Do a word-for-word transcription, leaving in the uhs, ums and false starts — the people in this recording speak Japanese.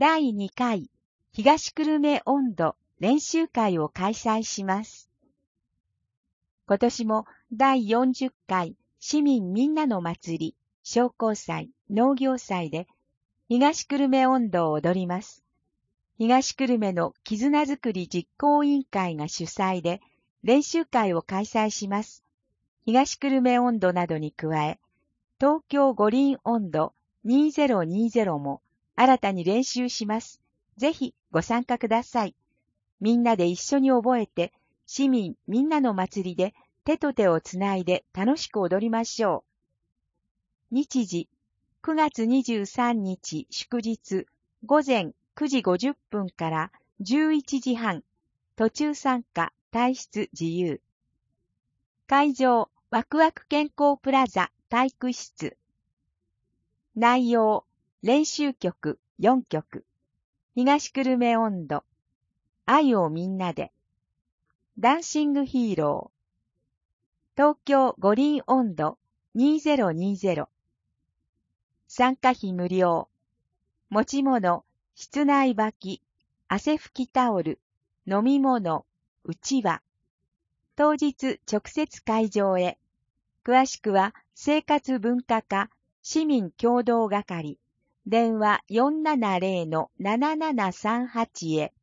だいにかい東久留米音頭練習会を開催します。今年もだいよんじゅっかい市民みんなの祭り、商工祭、農業祭で東久留米音頭を踊ります。東久留米の絆づくり実行委員会が主催で練習会を開催します。東久留米音頭などに加え、東京五輪音頭にせんにじゅうも新たに練習します。ぜひご参加ください。みんなで一緒に覚えて、市民みんなの祭りで手と手をつないで楽しく踊りましょう。日時、くがつにじゅうさんにち祝日、ごぜんくじごじゅっぷんからじゅういちじはん、途中参加、退出自由。会場、ワクワク健康プラザ体育室。内容、練習曲よんきょく。東久留米音頭。愛をみんなで。ダンシングヒーロー。東京五輪音頭にせんにじゅう。参加費無料。持ち物、室内履き、汗拭きタオル、飲み物、うちわ。当日直接会場へ。詳しくは生活文化課市民協同係。電話 よんななぜろのななななさんはち へ。